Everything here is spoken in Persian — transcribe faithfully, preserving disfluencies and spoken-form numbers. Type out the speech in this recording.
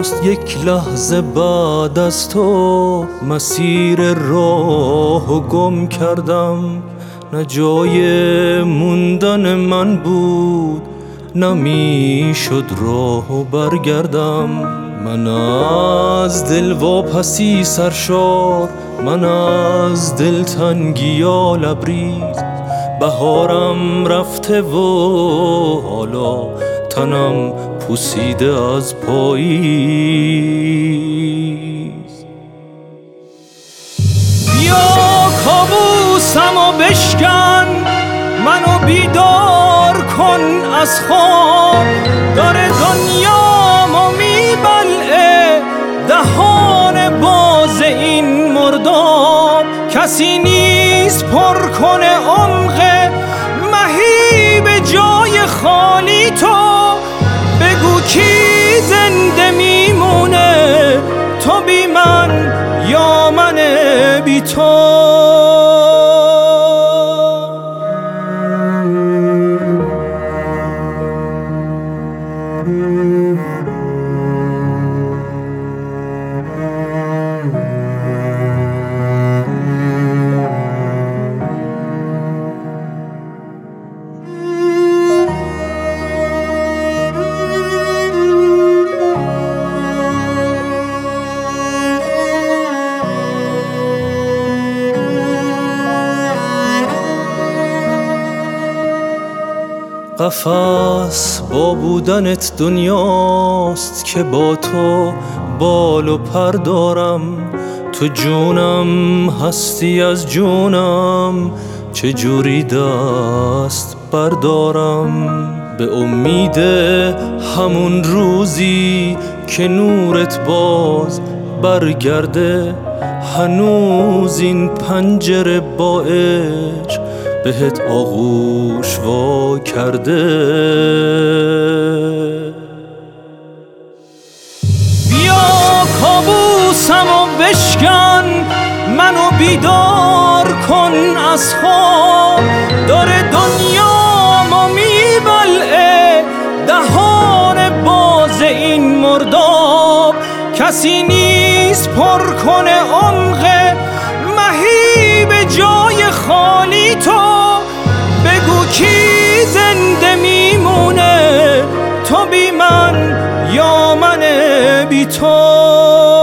راست یک لحظه بعد از تو مسیر راه گم کردم. نه جای موندن من بود، نه شد راهو برگردم. من از دل واپسی سرشار، من از دل تنگی و لبریز. بهارم رفته و حالا تنم پوسیده از پاییز. بیا کابوسمو بشکن، منو بیدار کن از خواب. داره دنیامو میبلعه دهان باز این مرداب. کسی نیست پر کنه عمق مهیب جای خالی تو. بگو کی زنده میمونه، تو بی من یا من بی تو. قفس با بودنت دنیاست که با تو بال و پر دارم. تو جونم هستی از جونم، چجوری دست بردارم؟ به امید همون روزی که نورت باز برگرده، هنوز این پنجره با عشق بهت آغوش وا کرده. بیا کابوسمو بشکن، منو بیدار کن از خواب. داره دنیامو میبلعه دهان باز این مرداب. کسی نیست پر کنه عمق مهیب جای خالی تو. بگو کی زنده میمونه، تو بی من یا من بی تو.